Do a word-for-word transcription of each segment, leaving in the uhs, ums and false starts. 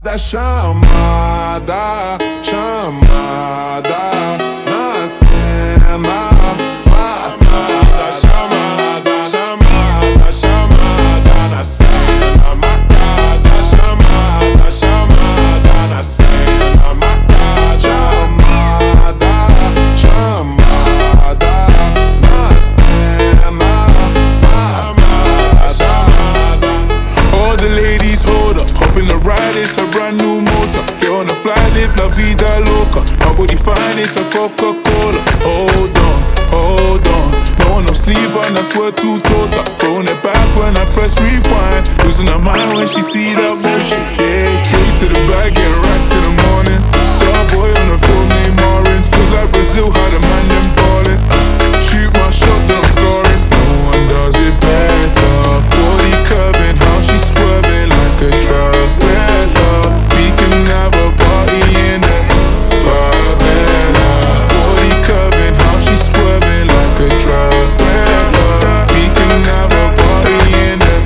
chamada, chamada, chamada na cena. Chamada, chamada, chamada, chamada na cena marcada. Chamada, chamada na cena marcada. Chamada, chamada na cena marcada. Chamada. All the ladies hold up, hop in the ride, it's a brand new motor. Get on the fly, live la vida loca. My body fine, it's a Coca-Cola. Hold on, hold on, no one no sleep and I swear to total. Throwing it back when I press rewind. Losing her mind when she see that motion. Yeah, straight to the bag, getting racks in the morning. Starboy on the phone named Marin. Look like Brazil, how the man them ballin'. uh, Shoot my shot, then I'm scoring. No one does it better. Body curving, how she swerving like a trafficker. We can have a party in the favela. Body curving, how she swerving like a trafficker. We can have a party in the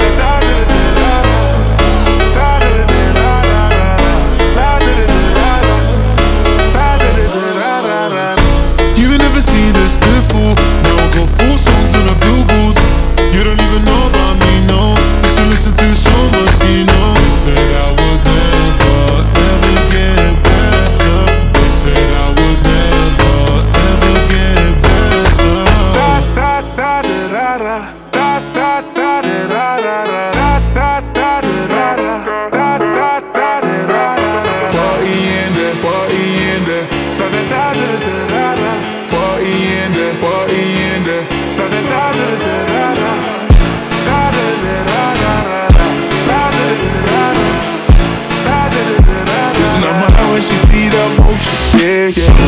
You ain't never seen this before. Now I got four songs on the billboard. You don't even know about me, no. Used to listen to so much, you know. They said I would never, ever get better. They said I would never, ever get better. da da da da da da da da da da da da da da da da da da. Party in there, party in there, da da da da da da. Party in there, party in there, da da da da da da. Da da da da da da. Da da da da da. Da da da da da. Losing her mind when she see that motion, yeah yeah.